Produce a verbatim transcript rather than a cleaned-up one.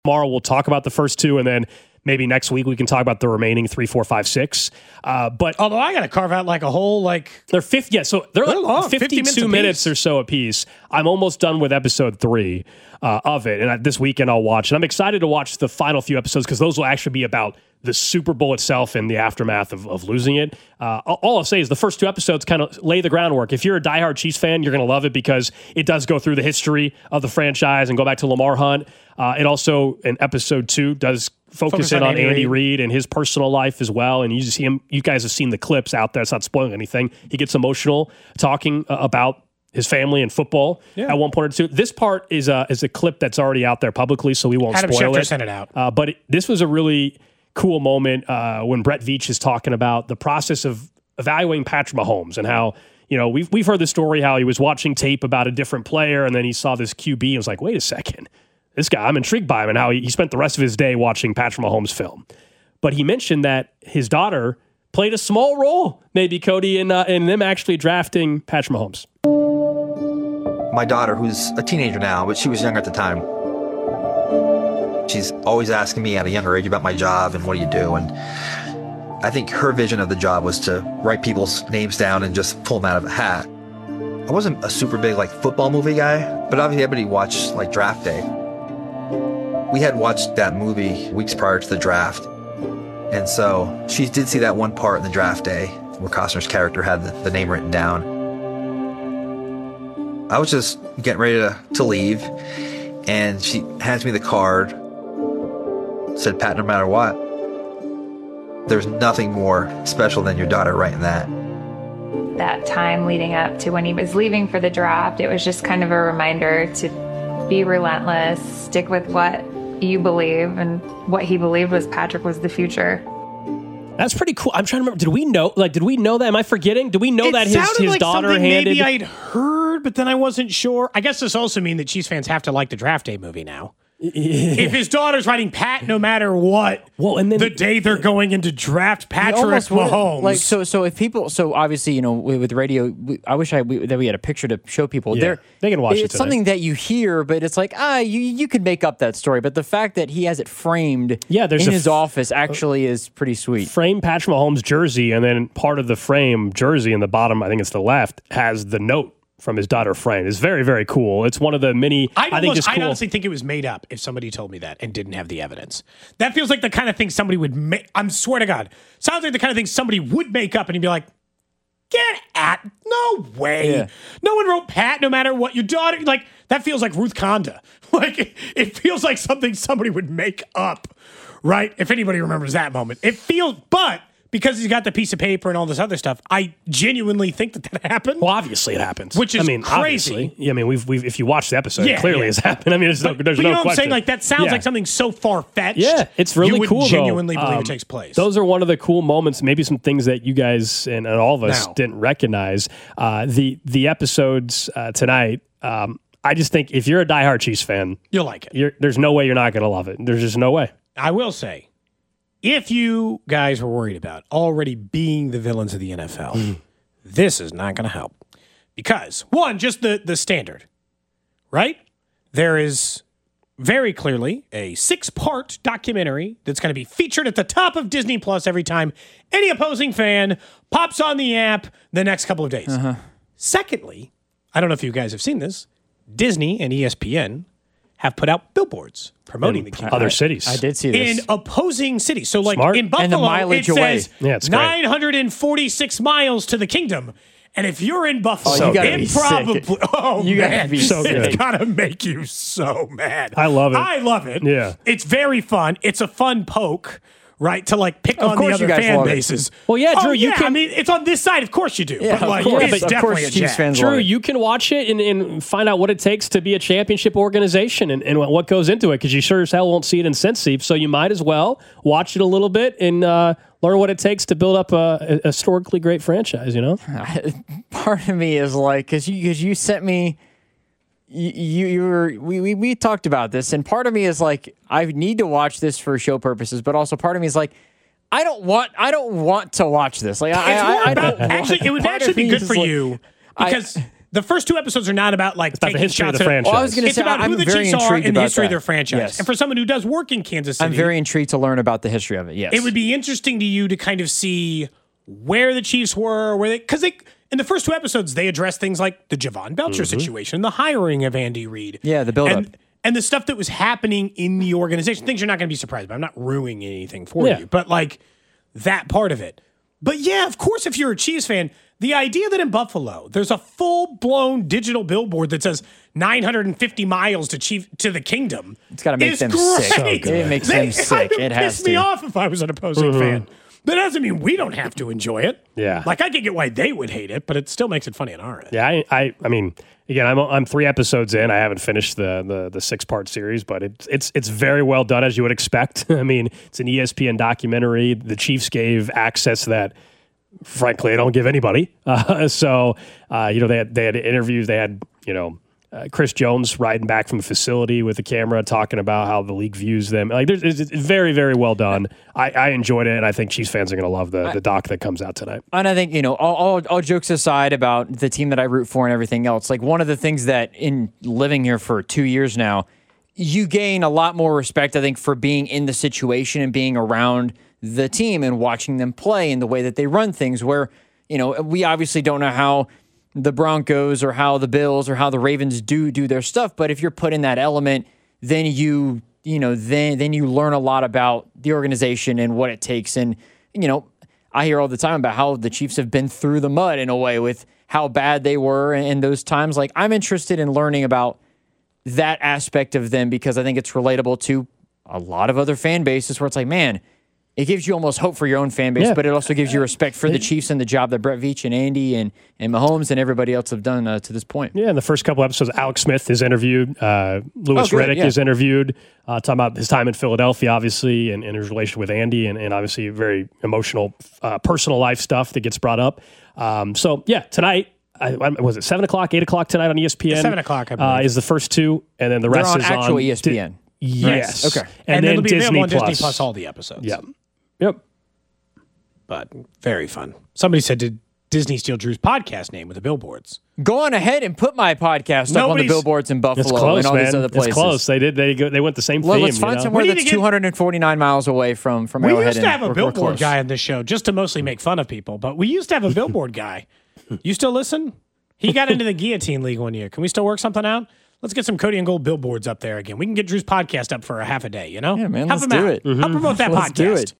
Tomorrow we'll talk about the first two, and then maybe next week we can talk about the remaining three, four, five, six. Uh, but although I got to carve out like a whole like they're fifty. Yeah, so they're, they're like long, fifty-two minutes, minutes or so a piece. I'm almost done with episode three uh, of it, and I, this weekend I'll watch. And I'm excited to watch the final few episodes because those will actually be about the Super Bowl itself and the aftermath of, of losing it. Uh, all I'll say is the first two episodes kind of lay the groundwork. If you're a diehard Chiefs fan, you're going to love it because it does go through the history of the franchise and go back to Lamar Hunt. Uh, it also, in episode two, does focus, focus in on, on Andy, Andy Reid and his personal life as well. And you see him. You guys have seen the clips out there. It's not spoiling anything. He gets emotional talking uh, about his family and football yeah. at one point or two. This part is a, is a clip that's already out there publicly, so we won't Adam spoil Schefter it. sent it out. Uh, but it, this was a really cool moment uh, when Brett Veach is talking about the process of evaluating Patrick Mahomes and how, you know, we've we've heard the story how he was watching tape about a different player and then he saw this Q B and was like, wait a second, this guy, I'm intrigued by him, and how he, he spent the rest of his day watching Patrick Mahomes film. But he mentioned that his daughter played a small role, maybe, Cody, in, uh, in them actually drafting Patrick Mahomes. My daughter, who's a teenager now, but she was younger at the time, she's always asking me at a younger age about my job and what do you do. And I think her vision of the job was to write people's names down and just pull them out of a hat. I wasn't a super big like football movie guy, but obviously everybody watched like Draft Day. We had watched that movie weeks prior to the draft. And so she did see that one part in the Draft Day where Costner's character had the, the name written down. I was just getting ready to, to leave, and she hands me the card, said, Pat, no matter what, there's nothing more special than your daughter writing that. That time leading up to when he was leaving for the draft, it was just kind of a reminder to be relentless, stick with what you believe, and what he believed was Patrick was the future. That's pretty cool. I'm trying to remember. Did we know? Like, did we know that? Am I forgetting? Did we know it that his, his like daughter something handed? Maybe I'd heard, but then I wasn't sure. I guess this also means that Chiefs fans have to like the Draft Day movie now. If his daughter's writing Pat no matter what, well, and then the day they're going into draft Patrick Mahomes. Like so, so if people, so obviously, you know, with radio, we, I wish I we, that we had a picture to show people. Yeah, there, they can watch it's it. It's something that you hear, but it's like ah, you you could make up that story. But the fact that he has it framed, yeah, there's in a his f- office actually is pretty sweet. Frame Patrick Mahomes jersey, and then part of the frame jersey in the bottom, I think it's the left, has the note from his daughter Frank. It's very, very cool. It's one of the many, I'd I think almost, just cool. I honestly think it was made up if somebody told me that and didn't have the evidence. That feels like the kind of thing somebody would make. I'm swear to God. Sounds like the kind of thing somebody would make up and he'd be like, get at, no way. Yeah. No one wrote Pat no matter what. Your daughter, like, that feels like Ruth Conda. Like, it, it feels like something somebody would make up, right? If anybody remembers that moment. It feels, but because he's got the piece of paper and all this other stuff, I genuinely think that that happened. Well, obviously it happens. Which is I mean, crazy. Obviously. Yeah, I mean, we've, we've if you watch the episode, Yeah, it clearly yeah. has happened. I mean, there's But, no, there's but no you know what question. I'm saying? Like, that sounds Yeah. like something so far-fetched. Yeah, it's really you would cool, genuinely though. believe Um, it takes place. Those are one of the cool moments, maybe some things that you guys and, and all of us Now. didn't recognize. Uh, the the episodes uh, tonight, um, I just think if you're a diehard Chiefs fan, You'll like it. you're, there's no way you're not going to love it. There's just no way. I will say, if you guys were worried about already being the villains of the N F L, this is not going to help. Because, one, just the, the standard, right? There is very clearly a six-part documentary that's going to be featured at the top of Disney Plus every time any opposing fan pops on the app the next couple of days. Uh-huh. Secondly, I don't know if you guys have seen this, Disney and E S P N have put out billboards promoting In the game. other cities. I did see this. In opposing cities. So, like Smart. in Buffalo, And the mileage it away. says Yeah, it's great. nine hundred forty-six miles to the kingdom. And if you're in Buffalo, Oh, you gotta it be sick. probably, oh, You gotta man, be So it's good. gotta make you so mad. I love it. I love it. Yeah. It's very fun. It's a fun poke, right? To like pick Of on the course you other guys fan love it. bases. Well, yeah, Oh, Drew, you yeah, can- I mean, it's on this side. Of course you do. Yeah, but of like, course. it's Of definitely course a Chiefs jab. fans Drew, love it. you can watch it and, and find out what it takes to be a championship organization and, and what goes into it, because you sure as hell won't see it in Cincy. So you might as well watch it a little bit and uh, learn what it takes to build up a, a historically great franchise, you know? Part of me is like, because you, cause you sent me, you, you, you were, we, we, we talked about this, and part of me is like, I need to watch this for show purposes, but also part of me is like, I don't want, I don't want to watch this. Like, I, It's I, more I about, don't actually, want, it would part actually of be me good is for like, you I- because the first two episodes are not about like about the taking history of shots the at- franchise. Well, I was going to It's say, about I'm who the very Chiefs are intrigued and the about history that. of their franchise. Yes. And for someone who does work in Kansas City, I'm very intrigued to learn about the history of it. Yes, it would be interesting to you to kind of see where the Chiefs were, where they because they in the first two episodes they addressed things like the Javon Belcher situation, the hiring of Andy Reid, Yeah, the buildup. and, and the stuff that was happening in the organization. Things you're not going to be surprised by. I'm not ruining anything for Yeah. you, but like that part of it. But yeah, of course, if you're a Chiefs fan, the idea that in Buffalo there's a full blown digital billboard that says nine hundred fifty miles to Chief to the Kingdom, It's gotta make is them great. sick. So good. It makes They them sick. kinda It has piss me to. off if I was an opposing fan. That doesn't mean we don't have to enjoy it. Yeah. Like I can get why they would hate it, but it still makes it funny on our end. Yeah, I, I, I mean, again, I'm I'm three episodes in. I haven't finished the the, the six part series, but it's it's it's very well done as you would expect. I mean, it's an E S P N documentary. The Chiefs gave access that, frankly, they don't give anybody. Uh, so, uh, you know, they had they had interviews. They had you know. Uh, Chris Jones riding back from the facility with the camera, talking about how the league views them. Like, there's, it's it's very, very well done. I, I enjoyed it, and I think Chiefs fans are going to love the, the doc that comes out tonight. And I think, you know, all, all, all jokes aside about the team that I root for and everything else, like one of the things that in living here for two years now, you gain a lot more respect, I think, for being in the situation and being around the team and watching them play and the way that they run things where, you know, we obviously don't know how the Broncos or how the Bills or how the Ravens do do their stuff. But if you're put in that element, then you, you know, then then you learn a lot about the organization and what it takes. And, you know, I hear all the time about how the Chiefs have been through the mud in a way with how bad they were in those times. Like, I'm interested in learning about that aspect of them because I think it's relatable to a lot of other fan bases where it's like, man, it gives you almost hope for your own fan base, Yeah. but it also gives you respect for the Chiefs and the job that Brett Veach and Andy and, and Mahomes and everybody else have done uh, to this point. Yeah, in the first couple episodes, Alex Smith is interviewed. Uh, Louis Oh, good, Riddick yeah. is interviewed, uh, talking about his time in Philadelphia, obviously, and, and his relation with Andy, and, and obviously very emotional, uh, personal life stuff that gets brought up. Um, so, yeah, tonight, I, I- was it seven o'clock, eight o'clock tonight on E S P N? seven o'clock, I uh, believe. is the first two, and then the They're rest on is actual on E S P N. Di- yes. Okay. And, And, then it'll be Disney available on Plus. Disney Plus, all the episodes. Yep. Yep. But very fun. Somebody said, did Disney steal Drew's podcast name with the billboards? Go on ahead and put my podcast up on the Nobody's- billboards in It's Buffalo close, and all man. these other places. It's close. They did. They go, They went the same Well, theme. let's find you know? somewhere We need that's to get- two hundred forty-nine miles away from, from We Arrowhead. used to and have a we're- we're billboard close. guy on this show just to mostly make fun of people, but we used to have a billboard guy. You still listen? He got into the Guillotine League one year. Can we still work something out? Let's get some Cody and Gold billboards up there again. We can get Drew's podcast up for a half a day, you know? Yeah, man, Help let's him do out. it. Help promote that Let's podcast. do it.